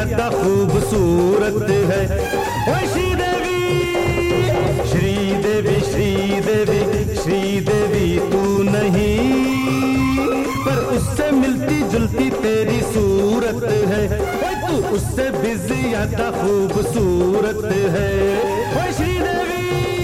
ज्यादा खूबसूरत है। ओ श्रीदेवी श्रीदेवी श्रीदेवी श्रीदेवी तू नहीं, पर उससे मिलती जुलती तेरी सूरत है। ओ तू उससे भी ज्यादा खूबसूरत है। ओ श्रीदेवी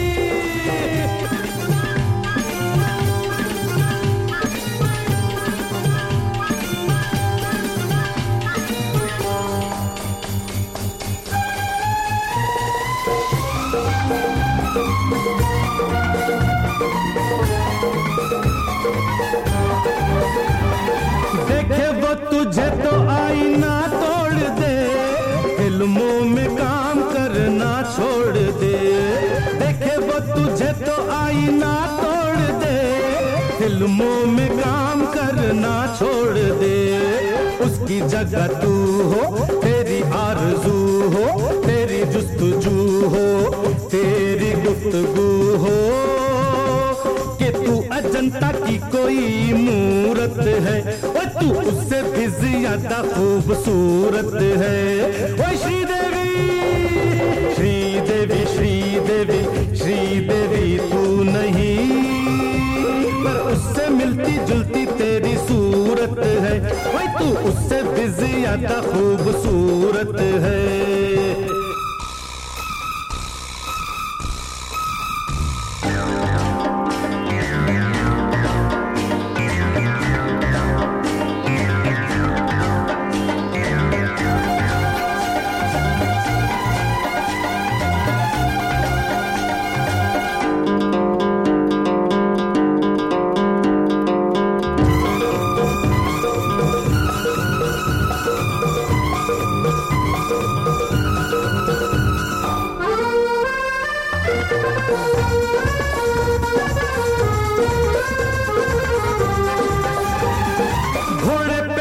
देखे वो तुझे तो आईना तोड़ दे, फिल्मों में काम करना छोड़ दे। देखे वो तुझे तो आईना तोड़ दे, फिल्मों में काम करना छोड़ दे। उसकी जगह तू हो, तेरी आरज़ू हो, तेरी जुस्तजू हो, तेरी गुफ्तगू हो, कि तू अजंता की कोई मूरत है। और तू उससे भी ज्यादा खूबसूरत है। ओ श्रीदेवी श्रीदेवी श्रीदेवी श्रीदेवी तू नहीं, पर उससे मिलती जुलती तेरी सूरत है। ओ तू उससे भी ज्यादा खूबसूरत है। घोड़े पे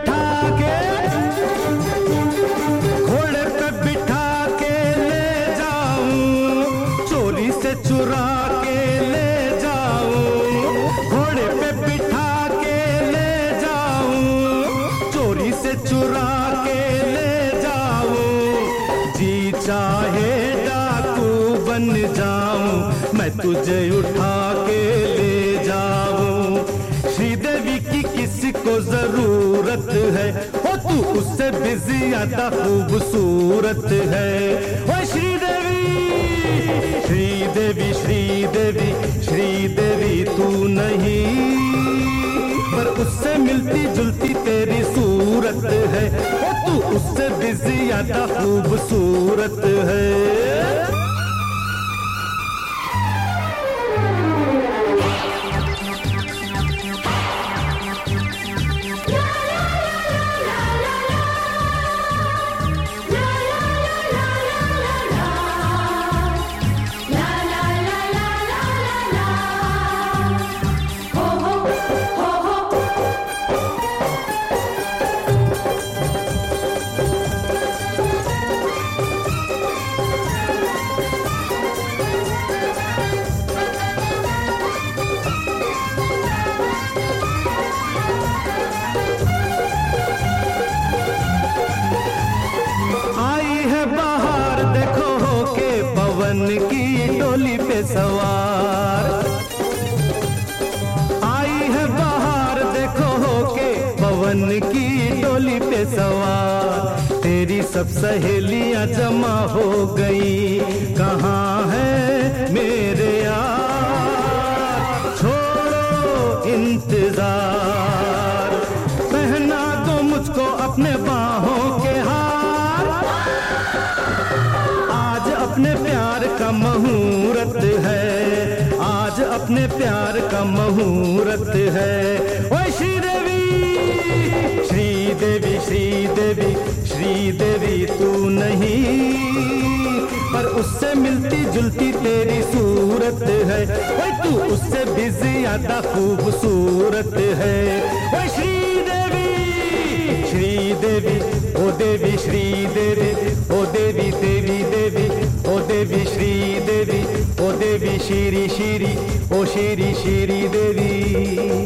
बिठा के ले जाऊं, चोरी से चुरा के ले जाऊं। घोड़े पे बिठा के ले जाऊं, चोरी से चुरा के ले जाऊं। जी चाहे डाकू बन जाऊं, मैं तुझे उठा के ले जाऊं। श्रीदेवी की किसी को जरूरत है, ओ तू उससे भी ज्यादा खूबसूरत है। ओ श्रीदेवी श्रीदेवी श्रीदेवी श्रीदेवी तू नहीं, पर उससे मिलती जुलती तेरी सूरत है। ओ तू उससे भी ज्यादा खूबसूरत है। की डोली पे सवार आई है बाहर, देखो होके पवन की डोली पे सवार। तेरी सब सहेलियां जमा हो गई, कहाँ है मेरे यार। छोड़ो इंतजार, पहना दो मुझको अपने बाहों के हार। आज अपने प्यार का मुहूर्त है, आज अपने प्यार का मुहूर्त है। ओ श्रीदेवी श्रीदेवी श्रीदेवी श्रीदेवी तू नहीं, पर उससे मिलती जुलती तेरी सूरत है। ओ तू उससे भी ज्यादा खूबसूरत है। ओ श्रीदेवी श्रीदेवी ओ देवी श्रीदेवी ओ देवी देवी देवी ओ देवी श्रीदेवी ओ देवी श्री श्री ओ श्री श्री देवी।